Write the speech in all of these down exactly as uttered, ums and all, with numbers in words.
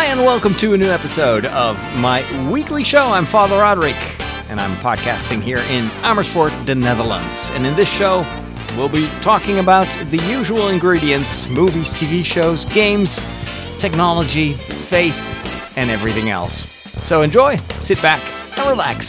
and welcome to a new episode of my weekly show. I'm Father Roderick, and I'm podcasting here in Amersfoort, the Netherlands. And in this show, we'll be talking about the usual ingredients: movies, T V shows, games, technology, faith, and everything else. So enjoy, sit back, and relax.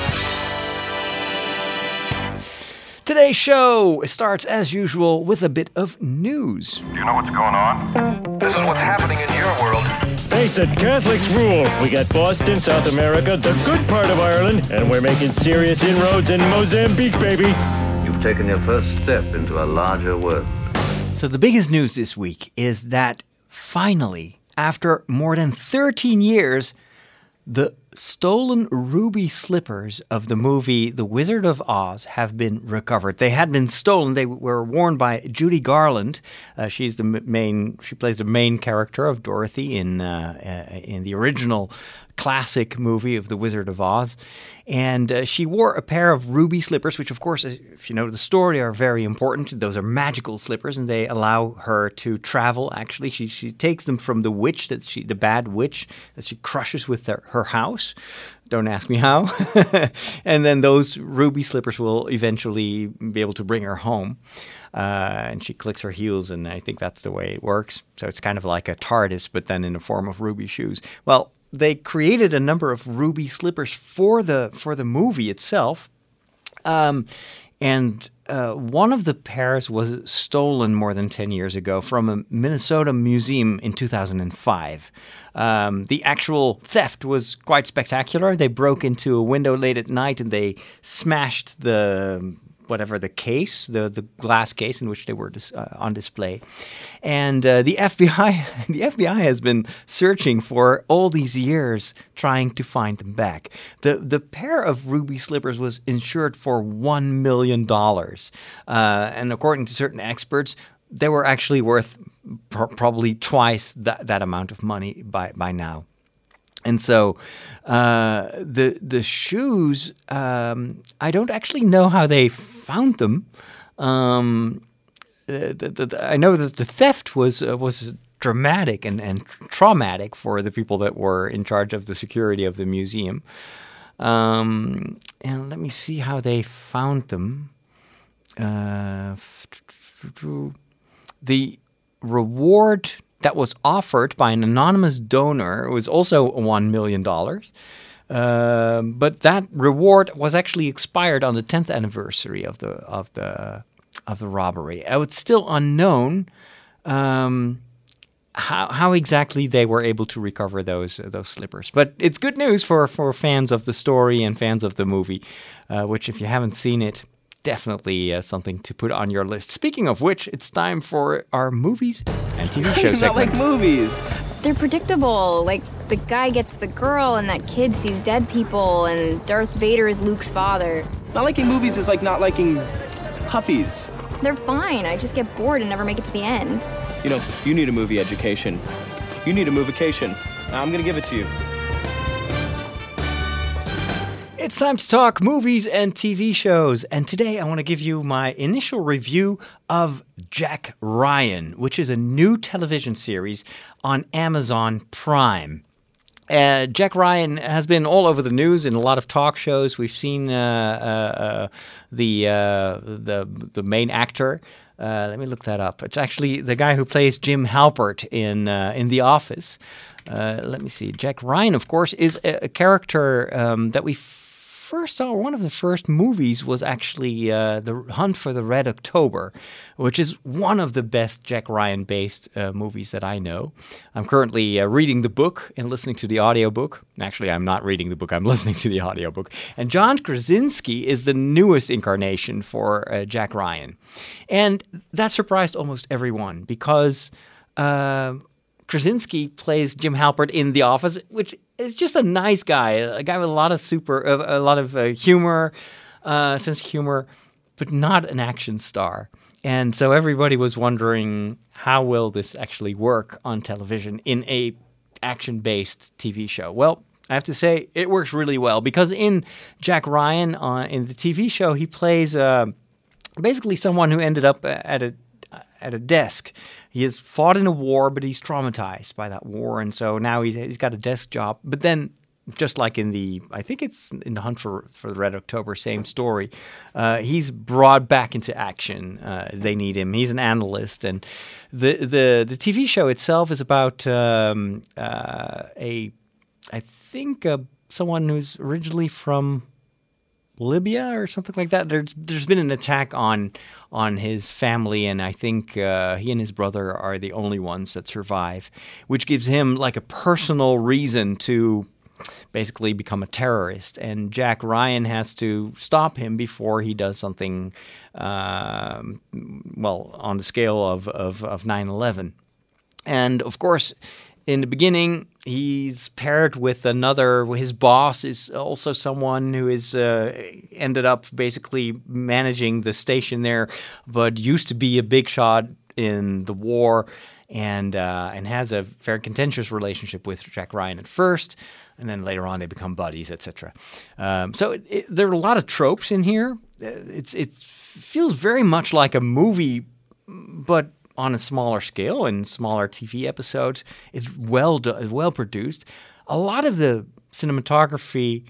Today's show starts, as usual, with a bit of news. Do you know what's going on? This is what's happening in your world. Face it, Catholics rule. We got Boston, South America, the good part of Ireland, and we're making serious inroads in Mozambique, baby. You've taken your first step into a larger world. So the biggest news this week is that finally, after more than thirteen years, the stolen ruby slippers of the movie The Wizard of Oz have been recovered. They had been stolen. They were worn by Judy Garland. Uh, she's the main. She plays the main character of Dorothy in uh, uh, in the original classic movie of The Wizard of Oz. And uh, she wore a pair of ruby slippers, which, of course, if you know the story, are very important. Those are magical slippers, and they allow her to travel. Actually, she she takes them from the witch, that she the bad witch that she crushes with their, her house. Don't ask me how. And then those ruby slippers will eventually be able to bring her home. Uh, and she clicks her heels, and I think that's the way it works. So it's kind of like a TARDIS, but then in the form of ruby shoes. Well, they created a number of ruby slippers for the for the movie itself, um, and uh, one of the pairs was stolen more than ten years ago from a Minnesota museum in two thousand five. Um, the actual theft was quite spectacular. They broke into a window late at night and they smashed the whatever the case, the, the glass case in which they were dis- uh, on display. And uh, the F B I the F B I has been searching for all these years trying to find them back. The the pair of ruby slippers was insured for one million dollars. Uh, and according to certain experts, they were actually worth pr- probably twice that, that amount of money by, by now. And so uh, the the shoes, um, I don't actually know how they found them. Um, the, the, the, I know that the theft was uh, was dramatic and, and traumatic for the people that were in charge of the security of the museum. Um, and let me see how they found them. Uh, the reward that was offered by an anonymous donor was also one million dollars. Uh, but that reward was actually expired on the tenth anniversary of the of the of the robbery. It's still unknown um, how how exactly they were able to recover those uh, those slippers. But it's good news for, for fans of the story and fans of the movie, uh, which, if you haven't seen it, definitely uh, something to put on your list. Speaking of which, it's time for our movies and T V show segment. Not like movies. They're predictable. Like, the guy gets the girl, and that kid sees dead people, and Darth Vader is Luke's father. Not liking movies is like not liking puppies. They're fine. I just get bored and never make it to the end. You know, you need a movie education. You need a movication. I'm gonna give it to you. It's time to talk movies and T V shows, and today I want to give you my initial review of Jack Ryan, which is a new television series on Amazon Prime. Uh, Jack Ryan has been all over the news in a lot of talk shows. We've seen uh, uh, uh, the uh, the the main actor. Uh, let me look that up. It's actually the guy who plays Jim Halpert in uh, in The Office. Uh, let me see. Jack Ryan, of course, is a, a character um, that we first saw. One of the first movies was actually uh, The Hunt for the Red October, which is one of the best Jack Ryan-based uh, movies that I know. I'm currently uh, reading the book and listening to the audiobook. Actually, I'm not reading the book. I'm listening to the audiobook. And John Krasinski is the newest incarnation for uh, Jack Ryan. And that surprised almost everyone because uh, Krasinski plays Jim Halpert in The Office, which is just a nice guy, a guy with a lot of super, uh, a lot of uh, humor, uh, sense of humor, but not an action star. And so everybody was wondering, how will this actually work on television in a action-based T V show? Well, I have to say it works really well because in Jack Ryan, uh, in the T V show, he plays uh, basically someone who ended up at a at a desk. He has fought in a war, but he's traumatized by that war, and so now he's he's got a desk job. But then, just like in the, I think it's in the Hunt for for the Red October, same story. Uh, he's brought back into action. Uh, they need him. He's an analyst, and the the the T V show itself is about um, uh, a, I think uh, someone who's originally from Libya or something like that. There's there's been an attack on on his family, and I think uh, he and his brother are the only ones that survive, which gives him like a personal reason to basically become a terrorist. And Jack Ryan has to stop him before he does something, uh, well, on the scale of, of, of nine eleven. And of course, in the beginning, he's paired with another. His boss is also someone who is uh, ended up basically managing the station there, but used to be a big shot in the war, and uh, and has a very contentious relationship with Jack Ryan at first, and then later on they become buddies, et cetera. Um, so it, it, there are a lot of tropes in here. It's it feels very much like a movie, but on a smaller scale and smaller T V episodes. It's well done, well produced. A lot of the cinematography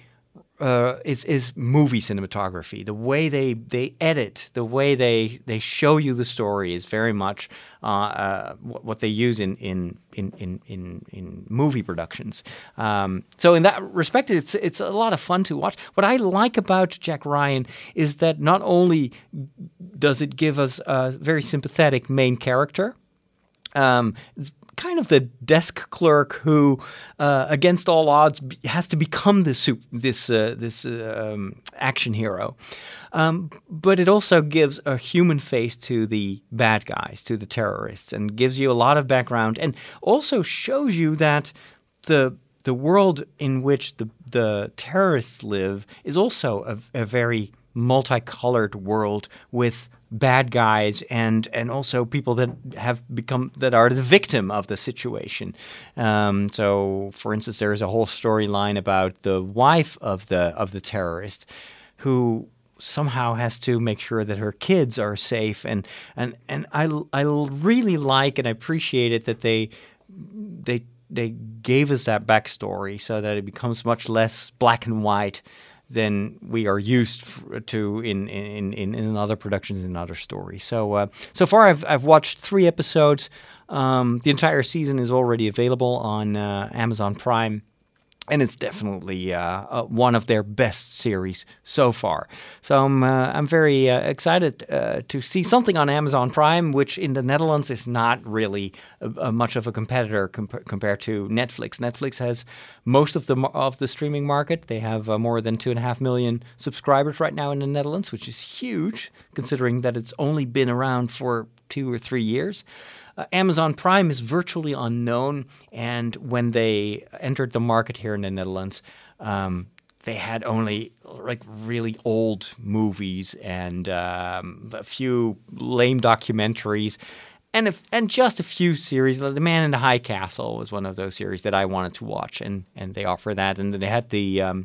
uh, is is movie cinematography. The way they, they edit, the way they they show you the story is very much uh, uh, what they use in in in in in, in movie productions. Um, so in that respect, it's it's a lot of fun to watch. What I like about Jack Ryan is that not only does it give us a very sympathetic main character, um, it's kind of the desk clerk who, uh, against all odds, b- has to become this sup- this uh, this uh, um, action hero. Um, but it also gives a human face to the bad guys, to the terrorists, and gives you a lot of background, and also shows you that the the world in which the the terrorists live is also a, a very multicolored world with bad guys and and also people that have become that are the victim of the situation. Um, so, for instance, there is a whole storyline about the wife of the of the terrorist, who somehow has to make sure that her kids are safe. And and and I I really like and I appreciate it that they they they gave us that backstory so that it becomes much less black and white than we are used to in in, in, in other productions and other stories. So uh, so far, I've I've watched three episodes. Um, the entire season is already available on uh, Amazon Prime, and it's definitely uh, uh, one of their best series so far. So I'm uh, I'm very uh, excited uh, to see something on Amazon Prime, which in the Netherlands is not really a, a much of a competitor comp- compared to Netflix. Netflix has most of the of the streaming market. They have uh, more than two and a half million subscribers right now in the Netherlands, which is huge considering that it's only been around for two or three years. Uh, Amazon Prime is virtually unknown, and when they entered the market here in the Netherlands, um, they had only like really old movies and um, a few lame documentaries, and if, and just a few series. The Man in the High Castle was one of those series that I wanted to watch, and and they offer that, and then they had the. Um,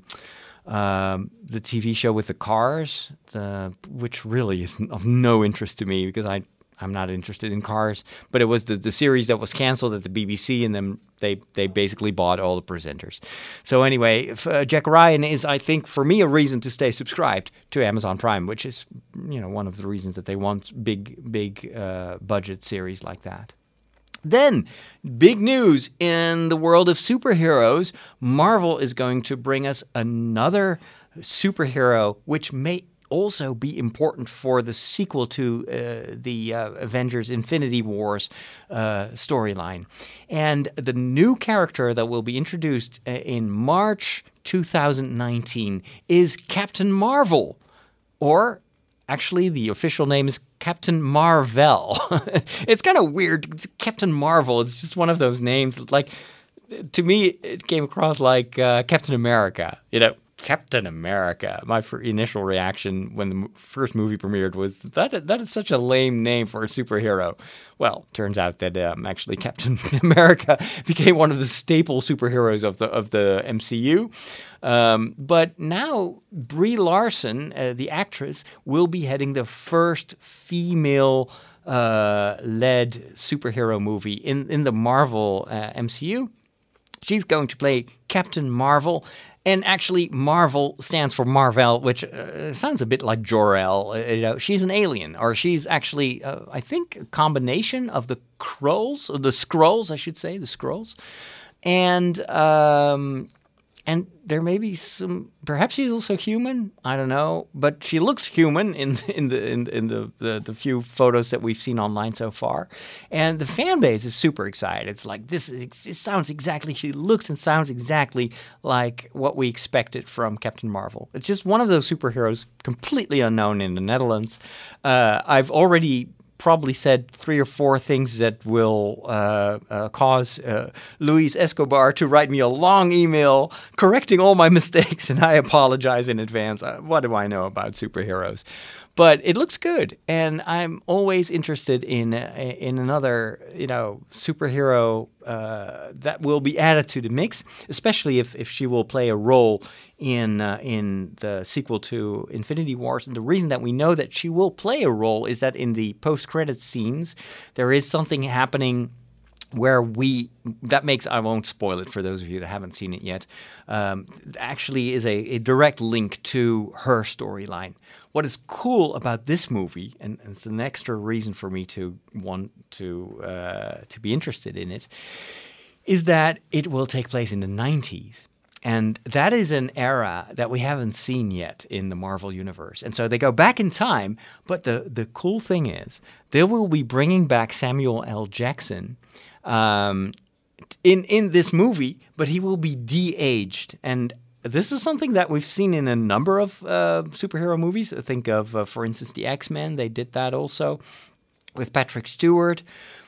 Um, the T V show with the cars, the, which really is of no interest to me because I, I'm not interested in cars. But it was the, the series that was canceled at the B B C, and then they, they basically bought all the presenters. So anyway, if, uh, Jack Ryan is, I think, for me, a reason to stay subscribed to Amazon Prime, which is, you know, one of the reasons that they want big, big uh, budget series like that. Then, big news in the world of superheroes. Marvel is going to bring us another superhero, which may also be important for the sequel to uh, the uh, Avengers Infinity Wars uh, storyline. And the new character that will be introduced uh, in March two thousand nineteen is Captain Marvel, or actually, the official name is Captain Marvel. It's kind of weird. It's Captain Marvel. It's just one of those names. Like, to me, it came across like uh, Captain America. You know, Captain America. My initial reaction when the first movie premiered was, that that is such a lame name for a superhero. Well, turns out that um, actually Captain America became one of the staple superheroes of the of the M C U. Um, but now Brie Larson, uh, the actress, will be heading the first female uh, led superhero movie in, in the Marvel uh, M C U. She's going to play Captain Marvel. And actually, Marvel stands for Marvel, which uh, sounds a bit like Jor-El. Uh, you know, she's an alien, or she's actually, uh, I think, a combination of the Skrulls, or the Skrulls, I should say, the Skrulls. And um, and there may be some. Perhaps she's also human. I don't know, but she looks human in in the in, in the, the the few photos that we've seen online so far. And the fan base is super excited. It's like this is. It sounds exactly. She looks and sounds exactly like what we expected from Captain Marvel. It's just one of those superheroes completely unknown in the Netherlands. Uh, I've already probably said three or four things that will uh, uh, cause uh, Luis Escobar to write me a long email correcting all my mistakes, and I apologize in advance. Uh, what do I know about superheroes? But it looks good, and I'm always interested in uh, in another, you know, superhero uh, that will be added to the mix, especially if, if she will play a role in uh, in the sequel to Infinity Wars. And the reason that we know that she will play a role is that in the post-credits scenes, there is something happening where we, that makes, I won't spoil it for those of you that haven't seen it yet, um, actually is a, a direct link to her storyline. What is cool about this movie, and, and it's an extra reason for me to want to uh, to be interested in it, is that it will take place in the nineties. And that is an era that we haven't seen yet in the Marvel Universe. And so they go back in time, but the, the cool thing is they will be bringing back Samuel L. Jackson um, in, in this movie, but he will be de-aged. And this is something that we've seen in a number of uh, superhero movies. Think of, uh, for instance, the X-Men. They did that also with Patrick Stewart.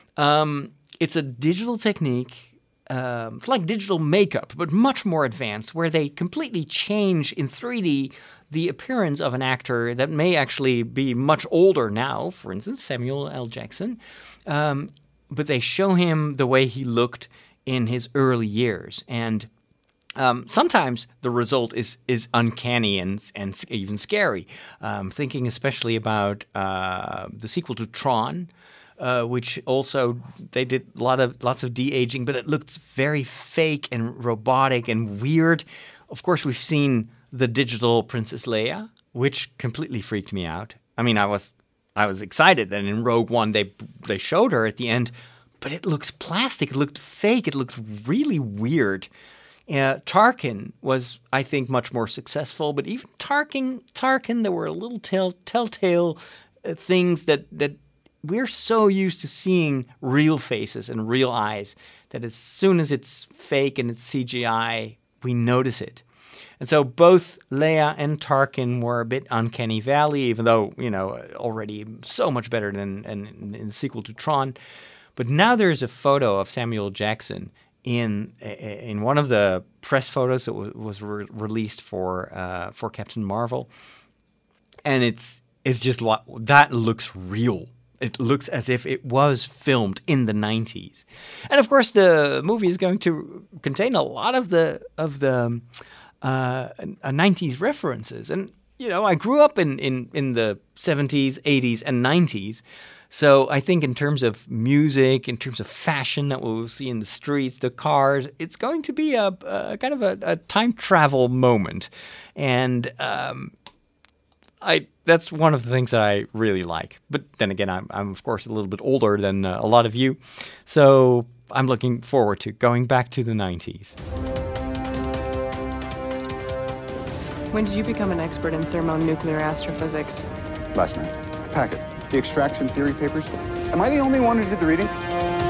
Um, it's a digital technique. Um, it's like digital makeup, but much more advanced, where they completely change in three D the appearance of an actor that may actually be much older now, for instance, Samuel L. Jackson, um, but they show him the way he looked in his early years. And um, sometimes the result is is uncanny and, and even scary. Um, thinking especially about uh, the sequel to Tron, Uh, which also they did a lot of lots of de-aging, but it looked very fake and robotic and weird. Of course, we've seen the digital Princess Leia, which completely freaked me out. I mean, I was I was excited that in Rogue One they they showed her at the end, but it looked plastic, it looked fake, it looked really weird. Uh, Tarkin was, I think, much more successful, but even Tarkin, Tarkin, there were little tell, telltale uh, things that that. We're so used to seeing real faces and real eyes that as soon as it's fake and it's C G I, we notice it. And so both Leia and Tarkin were a bit uncanny valley, even though, you know, already so much better than in, in the sequel to Tron. But now there's a photo of Samuel Jackson in in one of the press photos that was, was re- released for uh, for Captain Marvel, and it's it's just what that looks real. It looks as if it was filmed in the nineties. And of course, the movie is going to contain a lot of the of the uh, nineties references. And, you know, I grew up in, in, in the seventies, eighties, and nineties. So I think in terms of music, in terms of fashion that we'll see in the streets, the cars, it's going to be a, a kind of a, a time travel moment. And um, I... That's one of the things that I really like. But then again, I'm, I'm of course, a little bit older than uh, a lot of you. So I'm looking forward to going back to the nineties. When did you become an expert in thermonuclear astrophysics? Last night. The packet. The extraction theory papers. Am I the only one who did the reading?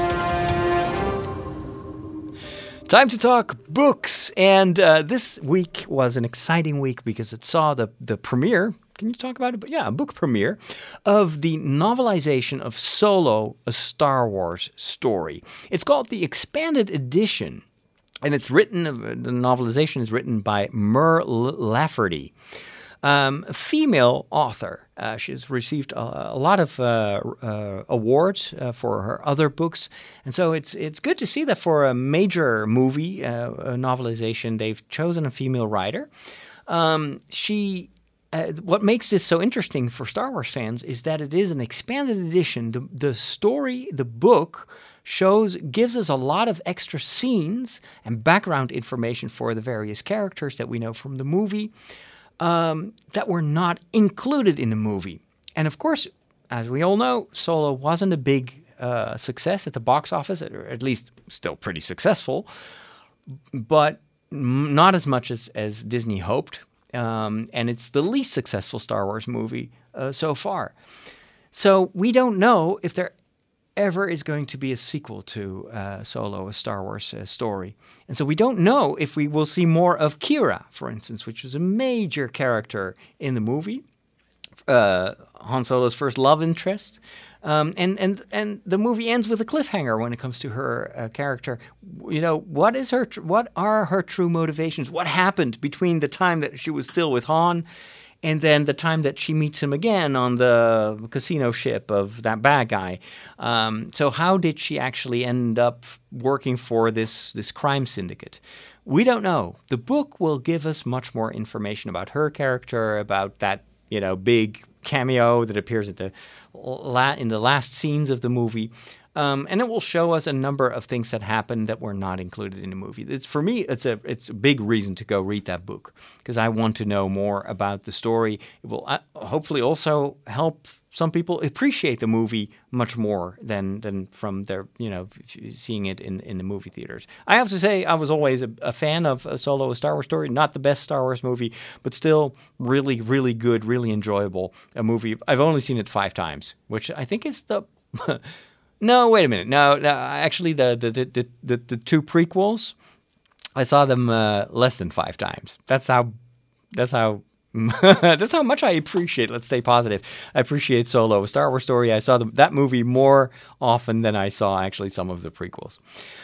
Time to talk books. And uh, this week was an exciting week because it saw the, the premiere. Can you talk about it? But yeah, a book premiere of the novelization of Solo, a Star Wars story. It's called the Expanded Edition, and it's written, the novelization is written by Mur Lafferty, um, a female author. Uh, she's received a, a lot of uh, uh, awards uh, for her other books, and so it's it's good to see that for a major movie, uh, a novelization, they've chosen a female writer. Um, she uh, what makes this so interesting for Star Wars fans is that it is an expanded edition. The, the story, the book, shows, gives us a lot of extra scenes and background information for the various characters that we know from the movie um, that were not included in the movie. And of course, as we all know, Solo wasn't a big uh, success at the box office, or at least still pretty successful, but not as much as, as Disney hoped. Um, and it's the least successful Star Wars movie uh, so far. So we don't know if there ever is going to be a sequel to uh, Solo, a Star Wars uh, story. And so we don't know if we will see more of Qi'ra, for instance, which was a major character in the movie, uh, Han Solo's first love interest. Um, and, and, and the movie ends with a cliffhanger when it comes to her uh, character. You know, what is her? Tr- what are her true motivations? What happened between the time that she was still with Han and then the time that she meets him again on the casino ship of that bad guy? Um, so how did she actually end up working for this, this crime syndicate? We don't know. The book will give us much more information about her character, about that, you know, big cameo that appears at the la- in the last scenes of the movie. Um, and it will show us a number of things that happened that were not included in the movie. It's, for me, it's a it's a big reason to go read that book because I want to know more about the story. It will uh, hopefully also help some people appreciate the movie much more than than from their you know seeing it in, in the movie theaters. I have to say I was always a, a fan of a Solo, a Star Wars story. Not the best Star Wars movie, but still really really good, really enjoyable. A movie I've only seen it five times, which I think is the. No, wait a minute. No, no actually, the the, the the the two prequels, I saw them uh, less than five times. That's how. That's how. That's how much I appreciate. Let's stay positive. I appreciate Solo, a Star Wars story. I saw the, that movie more often than I saw actually some of the prequels.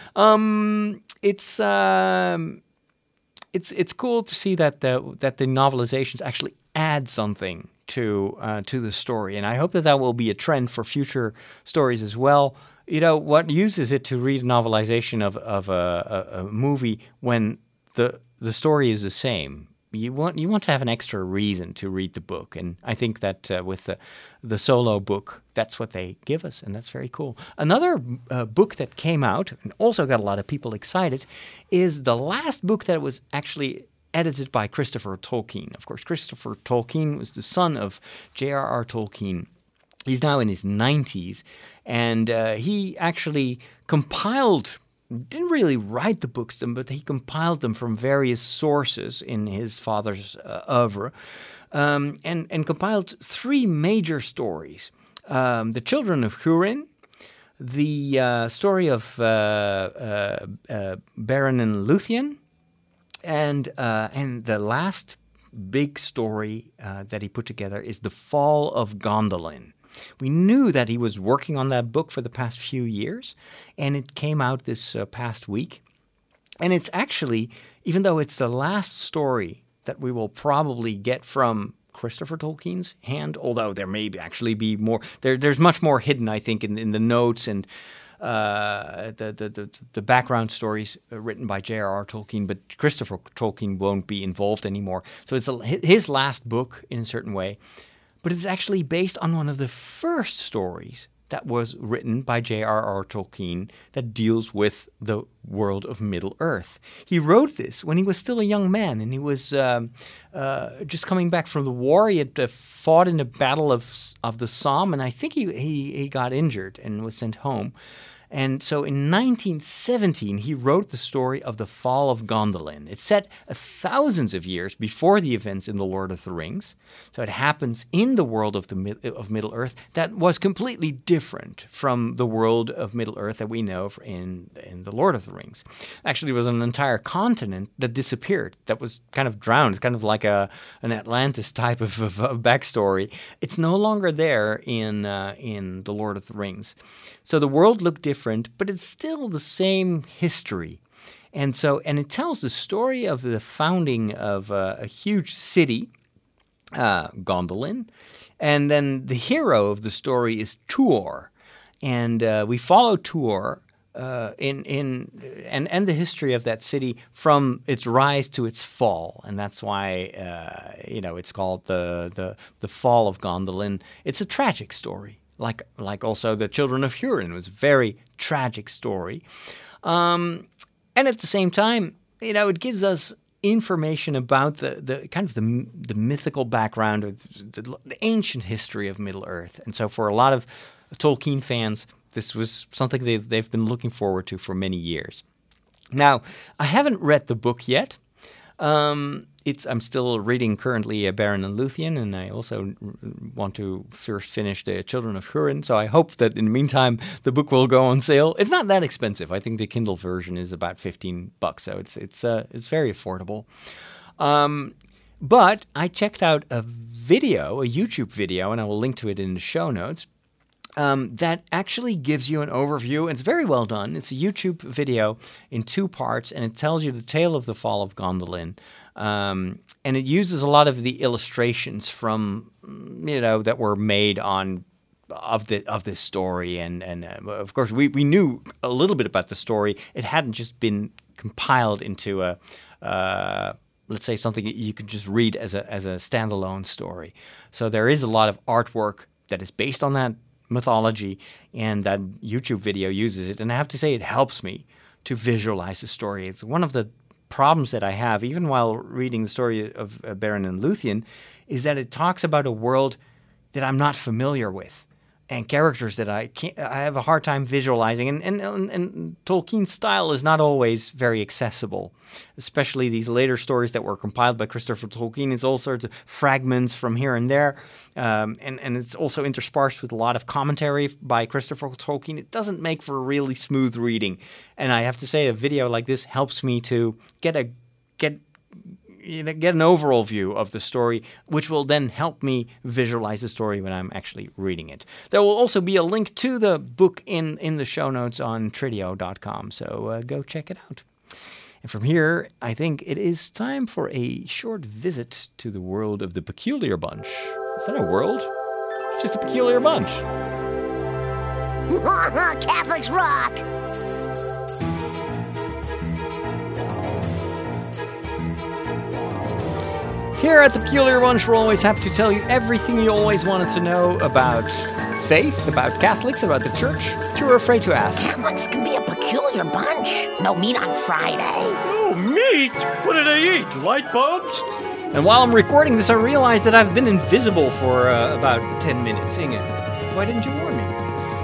Um, it's um, it's it's cool to see that the that the novelizations actually add something to uh, to the story, and I hope that that will be a trend for future stories as well. You know, what use is it to read a novelization of of a, a, a movie when the the story is the same? You want you want to have an extra reason to read the book, and I think that uh, with the the Solo book, that's what they give us, and that's very cool. Another uh, book that came out and also got a lot of people excited is the last book that was actually edited by Christopher Tolkien. Of course, Christopher Tolkien was the son of J R R Tolkien. He's now in his nineties, and uh, he actually compiled, didn't really write the books, but he compiled them from various sources in his father's uh, oeuvre, um, and, and compiled three major stories. Um, the Children of Húrin, the uh, story of uh, uh, uh, Beren and Luthien, And uh, and the last big story uh, that he put together is The Fall of Gondolin. We knew that he was working on that book for the past few years, and it came out this uh, past week. And it's actually, even though it's the last story that we will probably get from Christopher Tolkien's hand, although there may actually be more, there, there's much more hidden, I think, in, in the notes and Uh, the, the the the background stories written by J R R Tolkien, but Christopher Tolkien won't be involved anymore. So it's a, his last book in a certain way, but it's actually based on one of the first stories that was written by J R R Tolkien that deals with the world of Middle-earth. He wrote this when he was still a young man, and he was um, uh, just coming back from the war. He had uh, fought in the Battle of of the Somme, and I think he, he, he got injured and was sent home. And so in nineteen seventeen, he wrote the story of the Fall of Gondolin. It's set thousands of years before the events in The Lord of the Rings. So it happens in the world of the of Middle-earth that was completely different from the world of Middle-earth that we know in, in The Lord of the Rings. Actually, it was an entire continent that disappeared, that was kind of drowned. It's kind of like a an Atlantis type of, of, of backstory. It's no longer there in uh, in The Lord of the Rings. So the world looked different, but it's still the same history. And so, and it tells the story of the founding of uh, a huge city, uh, Gondolin. And then the hero of the story is Tuor. And uh, we follow Tuor uh, in in and and the history of that city from its rise to its fall, and that's why uh, you know it's called the the the fall of Gondolin. It's a tragic story, like like also the Children of Hurin was a very tragic story, um, and at the same time, you know, it gives us information about the, the kind of the the mythical background of the, the ancient history of Middle Earth. And so for a lot of Tolkien fans, this was something they, they've been looking forward to for many years. Now, I haven't read the book yet. Um, it's I'm still reading currently uh, Beren and Luthien, and I also r- want to first finish the Children of Hurin. So I hope that in the meantime the book will go on sale. It's not that expensive. I think the Kindle version is about fifteen bucks, so it's it's uh, it's very affordable. Um, but I checked out a video, a YouTube video, and I will link to it in the show notes. Um, that actually gives you an overview. It's very well done. It's a YouTube video in two parts, and it tells you the tale of the fall of Gondolin. Um, and it uses a lot of the illustrations from, you know, that were made on of the of this story. And and uh, of course, we, we knew a little bit about the story. It hadn't just been compiled into a uh, let's say something that you could just read as a as a standalone story. So there is a lot of artwork that is based on that mythology, and that YouTube video uses it. And I have to say, it helps me to visualize the story. It's one of the problems that I have, even while reading the story of uh, Beren and Luthien, is that it talks about a world that I'm not familiar with, and characters that I can't, I have a hard time visualizing. And, and, and, and Tolkien's style is not always very accessible, especially these later stories that were compiled by Christopher Tolkien. It's all sorts of fragments from here and there, um, and, and it's also interspersed with a lot of commentary by Christopher Tolkien. It doesn't make for a really smooth reading, and I have to say, a video like this helps me to get a get. You know, get an overall view of the story, which will then help me visualize the story when I'm actually reading it. There will also be a link to the book in, in the show notes on Tridio dot com, so uh, go check it out. And from here, I think it is time for a short visit to the world of the Peculiar Bunch. Is that a world? It's just a peculiar bunch. Catholics rock! Here at the Peculiar Bunch, we're always happy to tell you everything you always wanted to know about faith, about Catholics, about the church, but you were afraid to ask. Catholics can be a peculiar bunch. No meat on Friday. Oh, meat? What do they eat? Light bulbs? And while I'm recording this, I realized that I've been invisible for uh, about ten minutes. Inge, why didn't you warn me?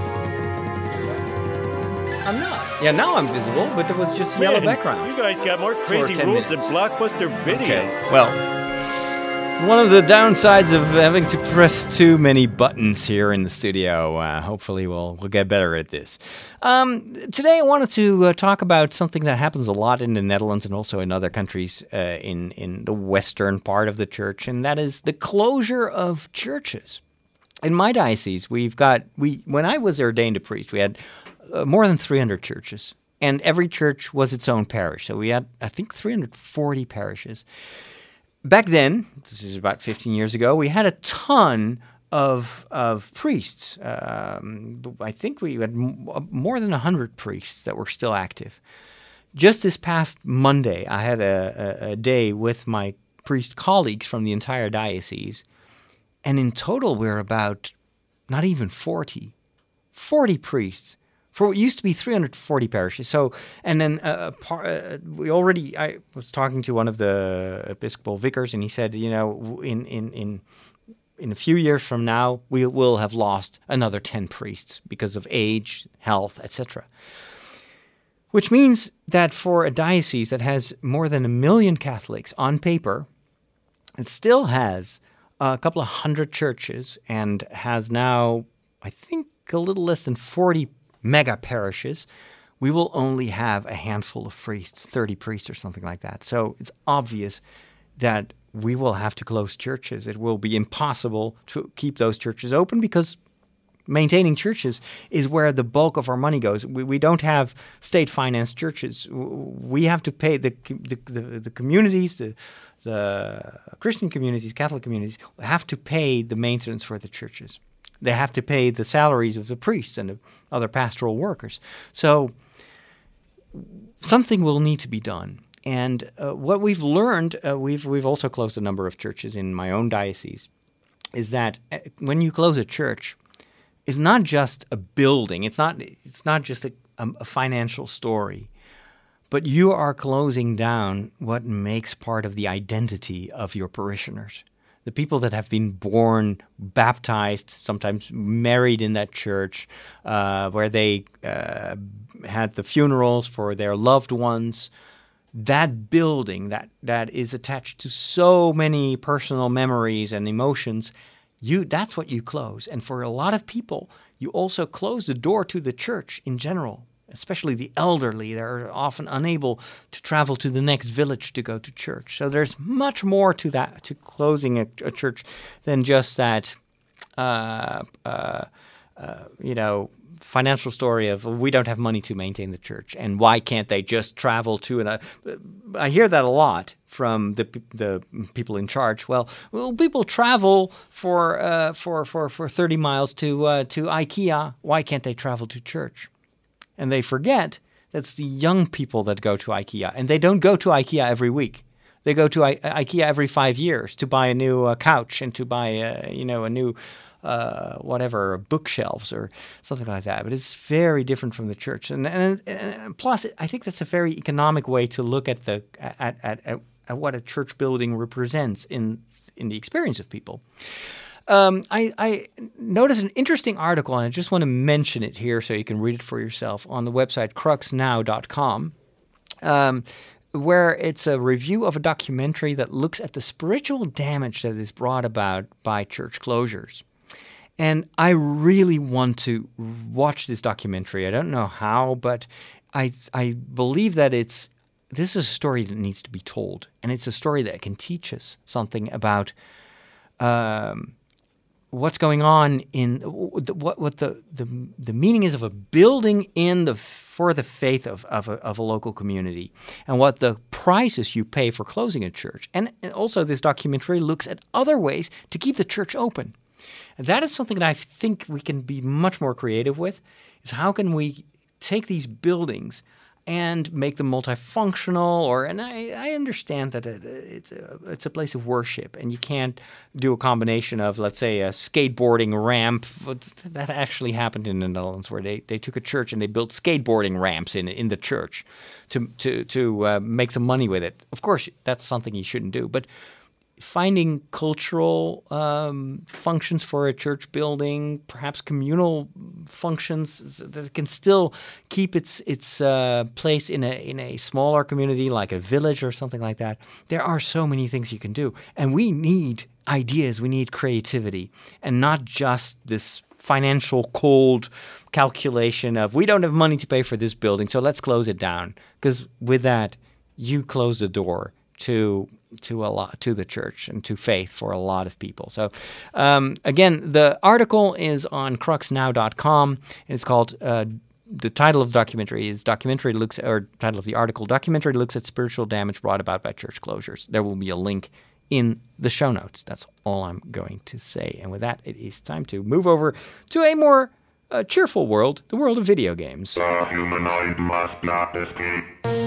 I'm not. Yeah, now I'm visible, but there was just a yellow Man, background. You guys got more crazy ten rules minutes. than Blockbuster Video. Okay, well... one of the downsides of having to press too many buttons here in the studio. Uh, hopefully we'll we'll get better at this. Um, today I wanted to uh, talk about something that happens a lot in the Netherlands and also in other countries uh, in, in the western part of the church, and that is the closure of churches. In my diocese, we've got, we when I was ordained a priest, we had uh, more than three hundred churches, and every church was its own parish. So we had, I think, three hundred forty parishes. Back then, this is about fifteen years ago, we had a ton of of priests. Um, I think we had m- more than one hundred priests that were still active. Just this past Monday, I had a, a, a day with my priest colleagues from the entire diocese, and in total we're about not even forty. forty priests. For what used to be three hundred forty parishes. So, and then uh, par, uh, we already, I was talking to one of the Episcopal vicars, and he said, you know, in in in in a few years from now, we will have lost another ten priests because of age, health, et cetera. Which means that for a diocese that has more than a million Catholics on paper, it still has a couple of hundred churches and has now, I think, a little less than forty mega parishes. We will only have a handful of priests, thirty priests or something like that. So it's obvious that we will have to close churches. It will be impossible to keep those churches open because maintaining churches is where the bulk of our money goes. We, we don't have state-financed churches. We have to pay the the, the, the communities, the, the Christian communities, Catholic communities, have to pay the maintenance for the churches. They have to pay the salaries of the priests and the other pastoral workers. So something will need to be done. And uh, what we've learned, uh, we've we've also closed a number of churches in my own diocese, is that uh, when you close a church, it's not just a building. It's not it's not just a, a, a financial story, but you are closing down what makes part of the identity of your parishioners. The people that have been born, baptized, sometimes married in that church, uh, where they uh, had the funerals for their loved ones. That building that, that is attached to so many personal memories and emotions, you that's what you close. And for a lot of people, you also close the door to the church in general, especially the elderly. They're often unable to travel to the next village to go to church. So there's much more to that, to closing a, a church than just that, uh, uh, uh, you know, financial story of we don't have money to maintain the church, and why can't they just travel to? And I hear that a lot from the the people in charge. Well, well, people travel for uh, for for for thirty miles to uh, to IKEA. Why can't they travel to church? And they forget that's the young people that go to IKEA, and they don't go to IKEA every week. They go to I- IKEA every five years to buy a new uh, couch and to buy uh, you know a new. Uh, whatever, bookshelves or something like that. But it's very different from the church. And, and, and plus, I think that's a very economic way to look at the at, at, at, at what a church building represents in in the experience of people. Um, I, I noticed an interesting article, and I just want to mention it here so you can read it for yourself, on the website crux now dot com. Um, where it's a review of a documentary that looks at the spiritual damage that is brought about by church closures. And I really want to watch this documentary. I don't know how, but I I believe that it's this is a story that needs to be told, and it's a story that can teach us something about um, what's going on in what what the, the the meaning is of a building in the for the faith of of a, of a local community, and what the prices you pay for closing a church. And also, this documentary looks at other ways to keep the church open. And that is something that I think we can be much more creative with, is how can we take these buildings and make them multifunctional, or and I, I understand that it's a, it's a place of worship, and you can't do a combination of, let's say, a skateboarding ramp. That actually happened in the Netherlands, where they, they took a church and they built skateboarding ramps in in the church to to to uh, make some money with it. Of course, that's something you shouldn't do, but finding cultural um, functions for a church building, perhaps communal functions that can still keep its its uh, place in a in a smaller community like a village or something like that. There are so many things you can do, and we need ideas. We need creativity, and not just this financial cold calculation of we don't have money to pay for this building, so let's close it down. Because with that, you close the door to to a lot to the church and to faith for a lot of people. So um, again, the article is on crux now dot com, and it's called uh, the title of the documentary is documentary looks or title of the article documentary looks at spiritual damage brought about by church closures. There will be a link in the show notes. That's all I'm going to say. And with that, it is time to move over to a more uh, cheerful world, the world of video games. The humanoid must not escape.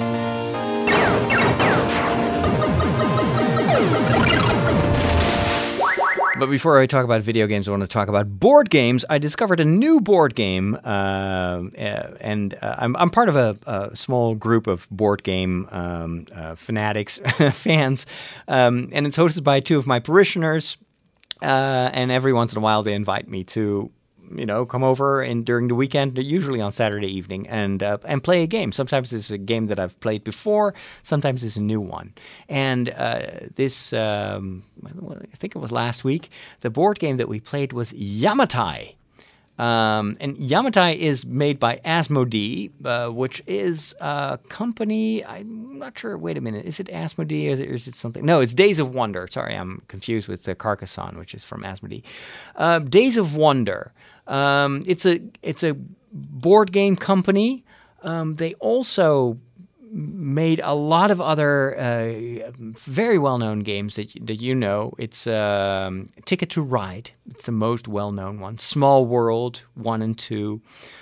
But before I talk about video games, I want to talk about board games. I discovered a new board game, uh, uh, and uh, I'm, I'm part of a, a small group of board game um, uh, fanatics, fans, um, and it's hosted by two of my parishioners, uh, and every once in a while they invite me to, you know, come over and during the weekend, usually on Saturday evening, and uh, and play a game. Sometimes it's a game that I've played before. Sometimes it's a new one. And uh, this, um, I think it was last week, the board game that we played was Yamatai. Um, and Yamatai is made by Asmodee, uh, which is a company, I'm not sure, wait a minute, is it Asmodee or is it, or is it something? No, it's Days of Wonder. Sorry, I'm confused with the Carcassonne, which is from Asmodee. Uh, Days of Wonder. Um, it's a it's a board game company. Um, they also made a lot of other uh, very well-known games that that you know. It's um, Ticket to Ride. It's the most well-known one. Small World one and two.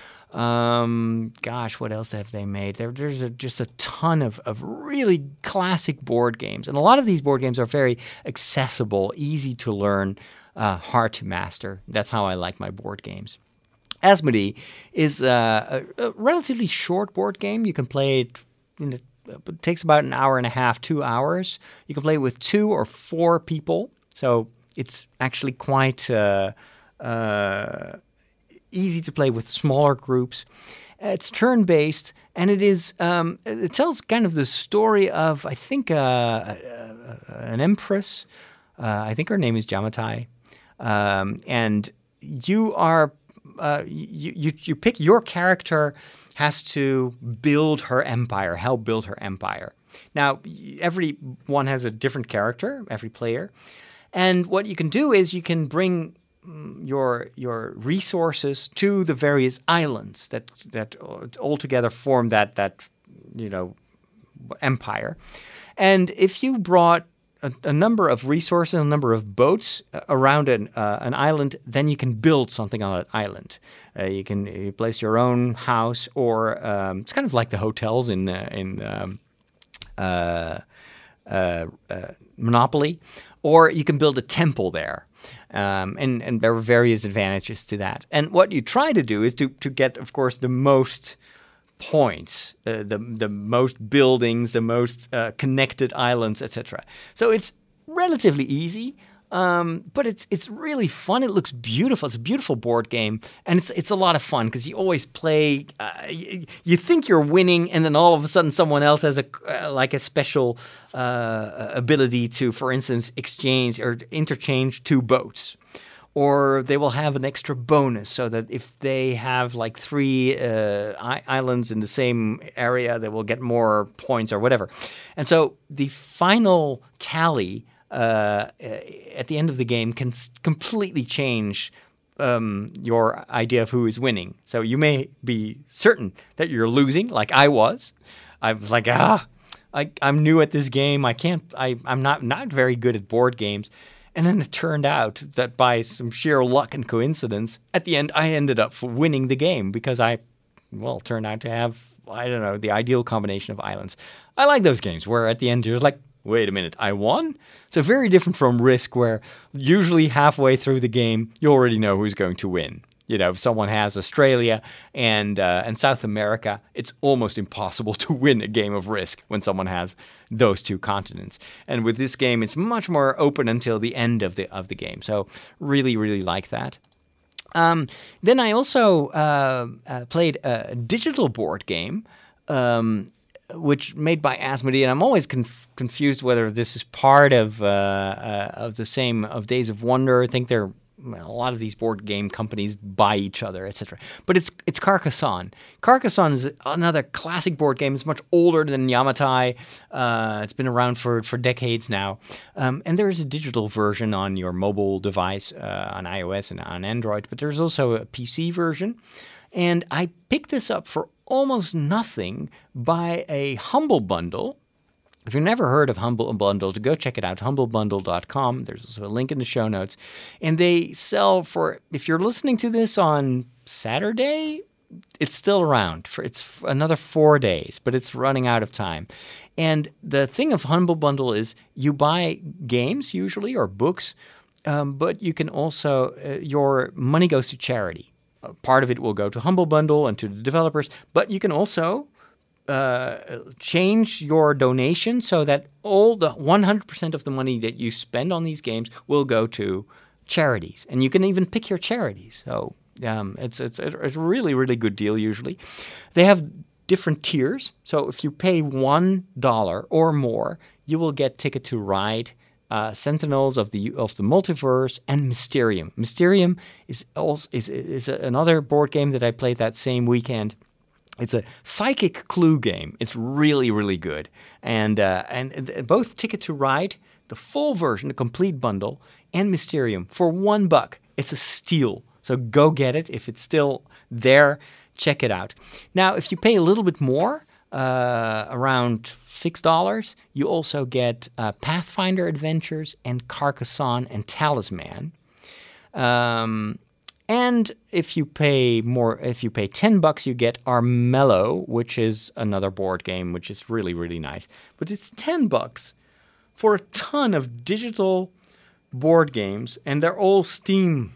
Um, gosh, what else have they made? There, there's a, just a ton of, of really classic board games. And a lot of these board games are very accessible, easy to learn, uh, hard to master. That's how I like my board games. Asmodee is uh, a, a relatively short board game. You can play it, in the, it takes about an hour and a half, two hours. You can play it with two or four people. So it's actually quite... Uh, uh, easy to play with smaller groups. It's turn-based, and it is um, it tells kind of the story of, I think, uh, uh, an empress. Uh, I think her name is Jamatai. Um, and you are, uh, you, you, you pick your character has to build her empire, help build her empire. Now, everyone has a different character, every player. And what you can do is you can bring your your resources to the various islands that that all together form that that you know empire. And if you brought a, a number of resources, a number of boats around an uh, an island, then you can build something on that island. Uh, you can you place your own house, or um, it's kind of like the hotels in uh, in um, uh, uh, uh, Monopoly, or you can build a temple there. Um, and, and there are various advantages to that. And what you try to do is to, to get, of course, the most points, uh, the the most buildings, the most uh, connected islands, et cetera. So it's relatively easy, um, but it's it's really fun. It looks beautiful. It's a beautiful board game, and it's it's a lot of fun because you always play. Uh, you, you think you're winning, and then all of a sudden, someone else has a uh, like a special uh, ability to, for instance, exchange or interchange two boats. Or they will have an extra bonus so that if they have like three uh, I- islands in the same area, they will get more points or whatever. And so the final tally uh, at the end of the game can s- completely change um, your idea of who is winning. So you may be certain that you're losing, like I was. I was like, ah, I, I'm new at this game. I can't. I, I'm not not very good at board games. And then it turned out that by some sheer luck and coincidence, at the end, I ended up winning the game because I, well, turned out to have, I don't know, the ideal combination of islands. I like those games where at the end you're like, wait a minute, I won? So very different from Risk, where usually halfway through the game, you already know who's going to win. You know, if someone has Australia and uh, and South America, it's almost impossible to win a game of Risk when someone has those two continents. And with this game, it's much more open until the end of the of the game. So really, really like that. Um, then I also uh, uh, played a digital board game, um, which made by Asmodee, and I'm always conf- confused whether this is part of uh, uh, of the same of Days of Wonder. I think they're Well, a lot of these board game companies buy each other, et cetera. But it's it's Carcassonne. Carcassonne is another classic board game. It's much older than Yamatai. Uh, it's been around for, for decades now. Um, and there is a digital version on your mobile device, uh, on iOS and on Android. But there's also a P C version. And I picked this up for almost nothing by a Humble Bundle. If you've never heard of Humble Bundle, to go check it out, humble bundle dot com. There's also a link in the show notes. And they sell for, if you're listening to this on Saturday, it's still around. For It's another four days, but it's running out of time. And the thing of Humble Bundle is you buy games usually or books, um, but you can also, uh, your money goes to charity. Uh, part of it will go to Humble Bundle and to the developers, but you can also Uh, change your donation so that all the one hundred percent of the money that you spend on these games will go to charities. And you can even pick your charities. So um, it's, it's, it's a really, really good deal usually. They have different tiers. So if you pay one dollar or more, you will get Ticket to Ride, uh, Sentinels of the of the Multiverse, and Mysterium. Mysterium is, also, is, is another board game that I played that same weekend. It's a psychic clue game. It's really, really good. And uh, and both Ticket to Ride, the full version, the complete bundle, and Mysterium for one buck. It's a steal. So go get it. If it's still there, check it out. Now, if you pay a little bit more, uh, around six dollars. You also get uh, Pathfinder Adventures and Carcassonne and Talisman. Um, and if you pay more, if you pay ten bucks, you get Armello, which is another board game, which is really, really nice. But it's ten bucks for a ton of digital board games, and they're all Steam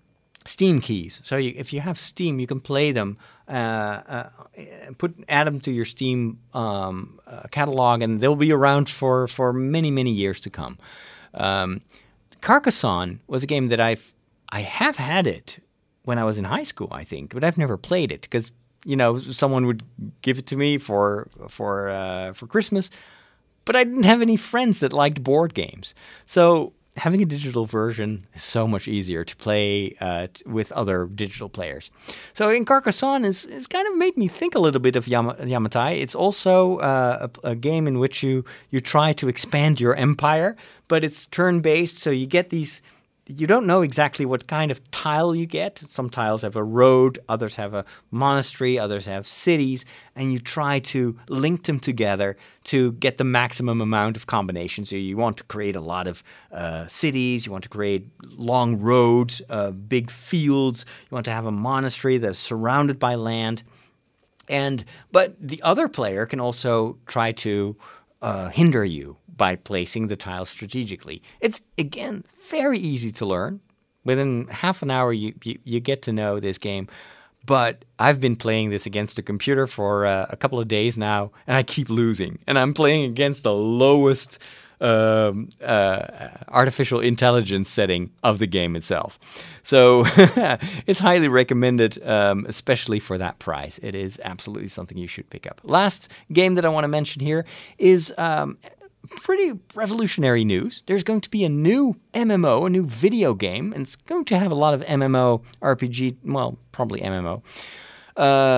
Steam keys. So you, if you have Steam, you can play them, uh, uh, put add them to your Steam um, uh, catalog, and they'll be around for, for many, many years to come. Um, Carcassonne was a game that I've I have had it when I was in high school, I think, but I've never played it because, you know, someone would give it to me for for uh, for Christmas, but I didn't have any friends that liked board games. So having a digital version is so much easier to play uh, t- with other digital players. So in Carcassonne, is it's kind of made me think a little bit of Yama- Yamatai. It's also uh, a, a game in which you you try to expand your empire, but it's turn-based, so you get these. You don't know exactly what kind of tile you get. Some tiles have a road, others have a monastery, others have cities, and you try to link them together to get the maximum amount of combinations. So you want to create a lot of uh, cities, you want to create long roads, uh, big fields, you want to have a monastery that's surrounded by land. And but the other player can also try to uh, hinder you by placing the tiles strategically. It's, again, very easy to learn. Within half an hour, you, you, you get to know this game. But I've been playing this against a computer for uh, a couple of days now, and I keep losing. And I'm playing against the lowest um, uh, artificial intelligence setting of the game itself. So it's highly recommended, um, especially for that price. It is absolutely something you should pick up. Last game that I want to mention here is Um, pretty revolutionary news. There's going to be a new M M O, a new video game, and it's going to have a lot of M M O R P G, well, probably M M O, uh,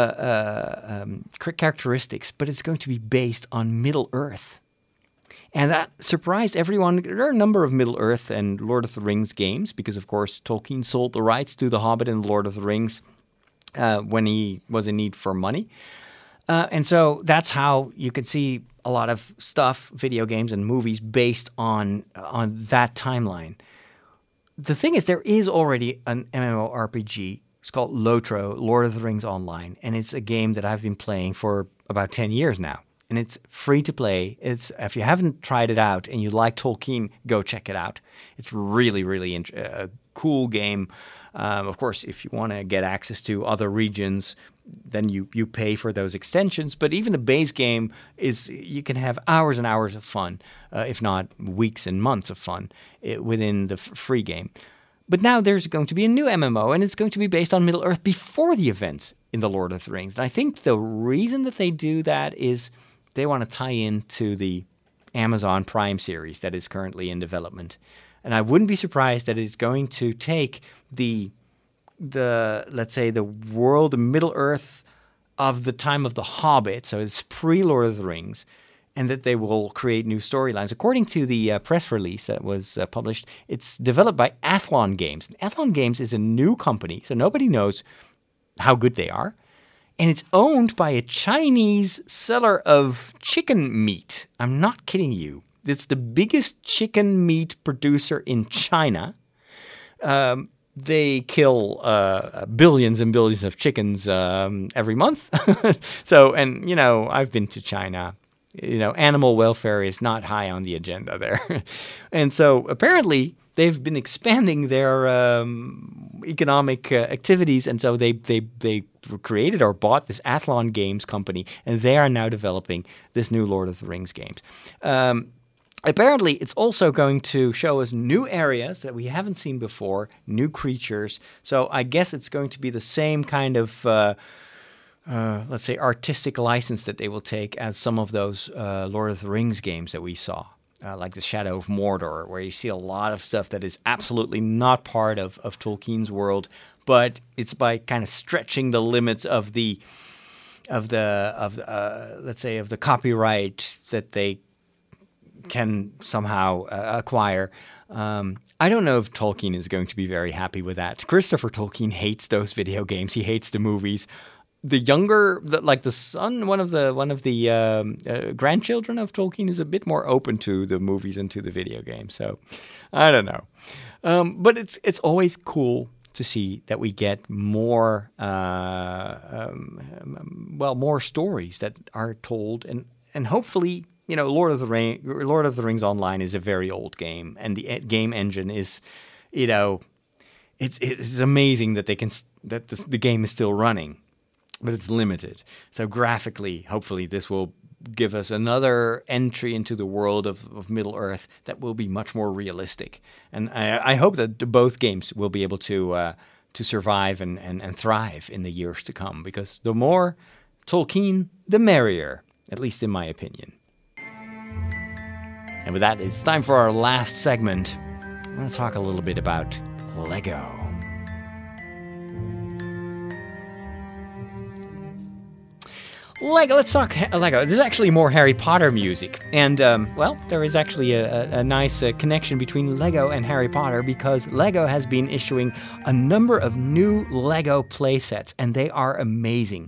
uh, um, characteristics, but it's going to be based on Middle-earth. And that surprised everyone. There are a number of Middle-earth and Lord of the Rings games, because, of course, Tolkien sold the rights to The Hobbit and Lord of the Rings uh, when he was in need for money. Uh, and so that's how you can see a lot of stuff, video games and movies based on on that timeline. The thing is, there is already an MMORPG. It's called LOTRO, Lord of the Rings Online, and it's a game that I've been playing for about ten years now. And it's free to play. It's if you haven't tried it out and you like Tolkien, go check it out. It's really, really int- a cool game. Um, of course, if you want to get access to other regions, then you, you pay for those extensions. But even the base game is, you can have hours and hours of fun, uh, if not weeks and months of fun uh, within the f- free game. But now there's going to be a new M M O, and it's going to be based on Middle-earth before the events in the Lord of the Rings. And I think the reason that they do that is they want to tie into the Amazon Prime series that is currently in development. And I wouldn't be surprised that it's going to take the, the let's say, the world, the Middle-earth of the time of The Hobbit, so it's pre-Lord of the Rings, and that they will create new storylines. According to the uh, press release that was uh, published, it's developed by Athlon Games. And Athlon Games is a new company, so nobody knows how good they are. And it's owned by a Chinese seller of chicken meat. I'm not kidding you. It's the biggest chicken meat producer in China. Um, they kill uh, billions and billions of chickens um, every month. So, and, you know, I've been to China. You know, animal welfare is not high on the agenda there. And so apparently they've been expanding their um, economic uh, activities. And so they, they, they created or bought this Athlon Games company, and they are now developing this new Lord of the Rings games. Um, Apparently, it's also going to show us new areas that we haven't seen before, new creatures. So I guess it's going to be the same kind of, uh, uh, let's say, artistic license that they will take as some of those uh, Lord of the Rings games that we saw, uh, like the Shadow of Mordor, where you see a lot of stuff that is absolutely not part of, of Tolkien's world, but it's by kind of stretching the limits of the, of the, of the, uh, let's say, of the copyright that they can somehow uh, acquire. Um, I don't know if Tolkien is going to be very happy with that. Christopher Tolkien hates those video games. He hates the movies. the younger, the, like the son, one of the one of the um, uh, grandchildren of Tolkien is a bit more open to the movies and to the video games. So I don't know, um, but it's it's always cool to see that we get more, uh, um, um, well, more stories that are told, and and hopefully, you know, Lord of the Ring, Lord of the Rings Online is a very old game, and the game engine is, you know, it's it's amazing that they can that the, the game is still running. But it's limited. So graphically, hopefully this will give us another entry into the world of, of Middle-earth that will be much more realistic. And I, I hope that both games will be able to uh, to survive and, and, and thrive in the years to come, because the more Tolkien, the merrier, at least in my opinion. And with that, it's time for our last segment. I'm going to talk a little bit about Lego. Lego, let's talk Lego. This is actually more Harry Potter music. And, um, well, there is actually a, a, a nice uh, connection between Lego and Harry Potter, because Lego has been issuing a number of new Lego playsets, and they are amazing.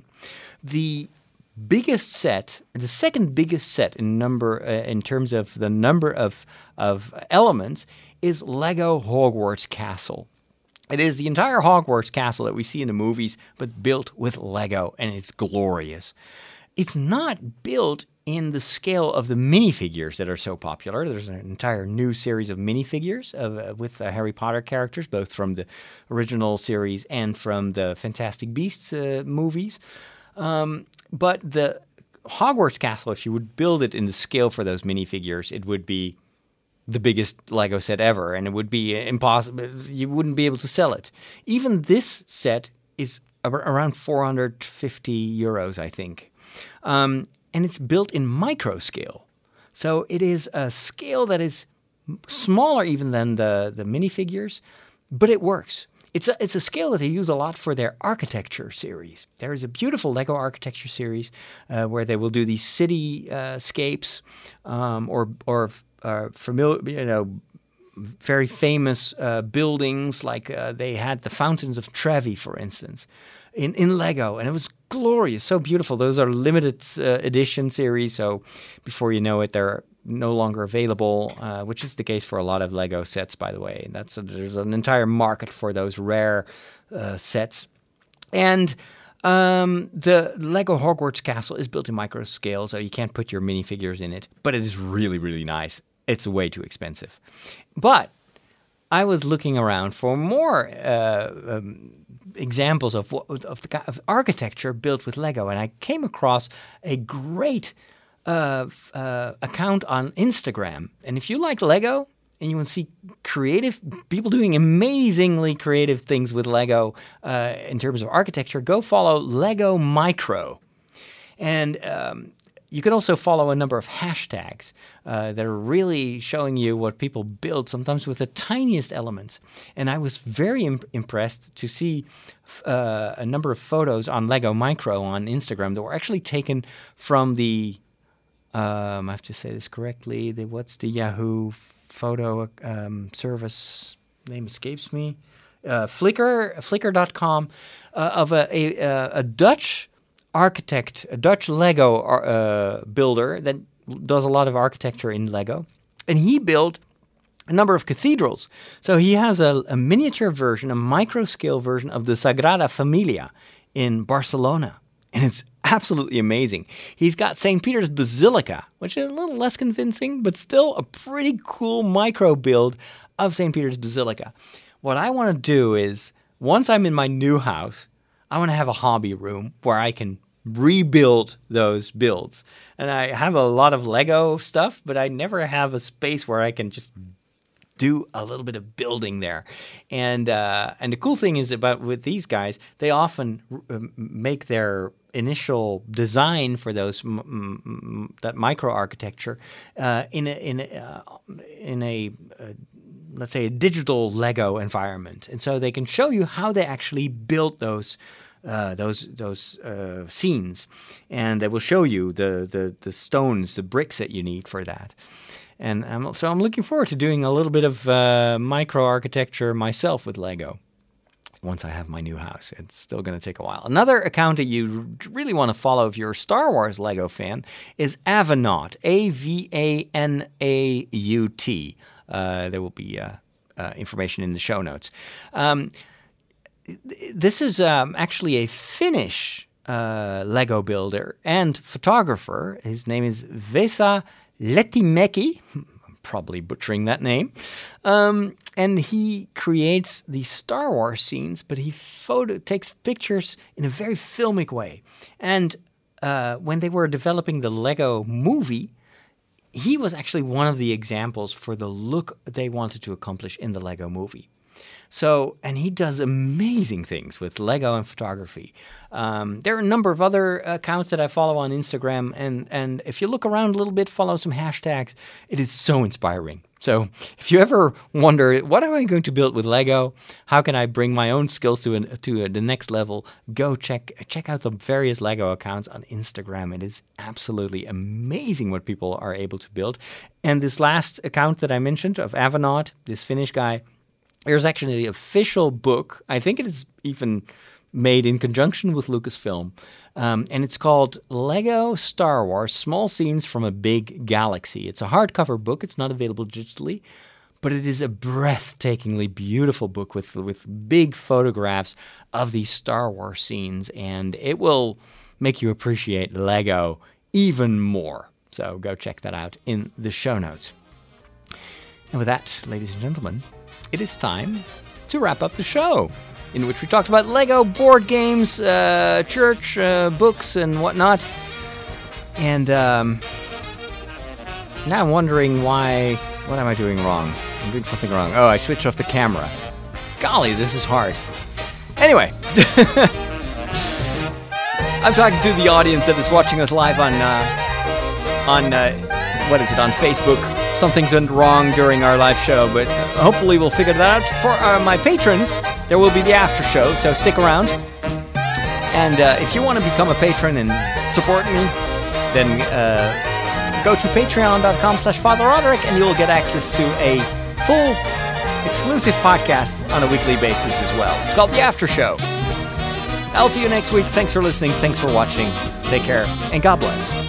The biggest set, the second biggest set in number, uh, in terms of the number of, of elements, is Lego Hogwarts Castle. It is the entire Hogwarts castle that we see in the movies, but built with Lego, and it's glorious. It's not built in the scale of the minifigures that are so popular. There's an entire new series of minifigures of, uh, with uh, Harry Potter characters, both from the original series and from the Fantastic Beasts uh, movies. Um, but the Hogwarts castle, if you would build it in the scale for those minifigures, it would be the biggest Lego set ever, and it would be impossible. You wouldn't be able to sell it. Even this set is around four hundred fifty euros, I think. Um, and it's built in micro scale. So it is a scale that is smaller even than the, the minifigures, but it works. It's a, it's a scale that they use a lot for their architecture series. There is a beautiful Lego architecture series uh, where they will do these cityscapes um, or or Uh, familiar, you know, very famous uh, buildings, like uh, they had the Fountains of Trevi, for instance, in, in Lego, and it was glorious, so beautiful. Those are limited uh, edition series, so before you know it, they're no longer available, uh, which is the case for a lot of Lego sets, by the way. That's a, there's an entire market for those rare uh, sets, and Um, the Lego Hogwarts Castle is built in micro scale, so you can't put your minifigures in it, but it is really, really nice. It's way too expensive. But I was looking around for more uh, um, examples of, what, of the of architecture built with Lego, and I came across a great uh, uh, account on Instagram. And if you like Lego, and you will see creative people doing amazingly creative things with Lego uh, in terms of architecture, go follow Lego Micro. And um, you can also follow a number of hashtags uh, that are really showing you what people build, sometimes with the tiniest elements. And I was very imp- impressed to see uh, a number of photos on Lego Micro on Instagram that were actually taken from the, um, I have to say this correctly, the, what's the Yahoo photo um, service, name escapes me, uh, Flickr, Flickr dot com, uh, of a, a, a Dutch architect, a Dutch Lego uh, builder that does a lot of architecture in Lego. And he built a number of cathedrals. So he has a, a miniature version, a micro-scale version of the Sagrada Familia in Barcelona. And it's absolutely amazing. He's got Saint Peter's Basilica, which is a little less convincing, but still a pretty cool micro build of Saint Peter's Basilica. What I want to do is, once I'm in my new house, I want to have a hobby room where I can rebuild those builds. And I have a lot of Lego stuff, but I never have a space where I can just do a little bit of building there. And uh, and the cool thing is about with these guys, they often r- make their initial design for those m- m- that micro architecture uh, in a in a, uh, in a uh, let's say a digital Lego environment, and so they can show you how they actually built those uh, those those uh, scenes, and they will show you the, the the stones, the bricks that you need for that. And I'm, so I'm looking forward to doing a little bit of uh, micro architecture myself with Lego. once I have my new house. It's still going to take a while. Another account that you really want to follow if you're a Star Wars Lego fan is Avanaut, A V A N A U T. Uh, there will be uh, uh, information in the show notes. Um, this is um, actually a Finnish uh, Lego builder and photographer. His name is Vesa Lehtimäki. I'm probably butchering that name. Um, and he creates these Star Wars scenes, but he photo takes pictures in a very filmic way. And uh, when they were developing the Lego movie, he was actually one of the examples for the look they wanted to accomplish in the Lego movie. So, and he does amazing things with Lego and photography. Um, there are a number of other accounts that I follow on Instagram, and, and if you look around a little bit, follow some hashtags, it is so inspiring. So if you ever wonder, what am I going to build with Lego? How can I bring my own skills to, an, to a, the next level? Go check check out the various Lego accounts on Instagram. It is absolutely amazing what people are able to build. And this last account that I mentioned of Avanaut, this Finnish guy, there's actually an official book. I think it is even made in conjunction with Lucasfilm. Um, and it's called Lego Star Wars, Small Scenes from a Big Galaxy. It's a hardcover book. It's not available digitally, but it is a breathtakingly beautiful book with, with big photographs of these Star Wars scenes. And it will make you appreciate Lego even more. So go check that out in the show notes. And with that, ladies and gentlemen, it is time to wrap up the show, in which we talked about Lego board games, uh, church, uh, books, and whatnot. And um, now I'm wondering why, what am I doing wrong? I'm doing something wrong. Oh, I switched off the camera. Golly, this is hard. Anyway, I'm talking to the audience that is watching us live on, uh, on uh, what is it, on Facebook. Some things went wrong during our live show, but hopefully we'll figure that out. For uh, my patrons, there will be the after show, so stick around. And uh, if you want to become a patron and support me, then uh, go to patreon.com slash Father Roderick, and you will get access to a full exclusive podcast on a weekly basis as well. It's called The After Show. I'll see you next week. Thanks for listening. Thanks for watching. Take care, and God bless.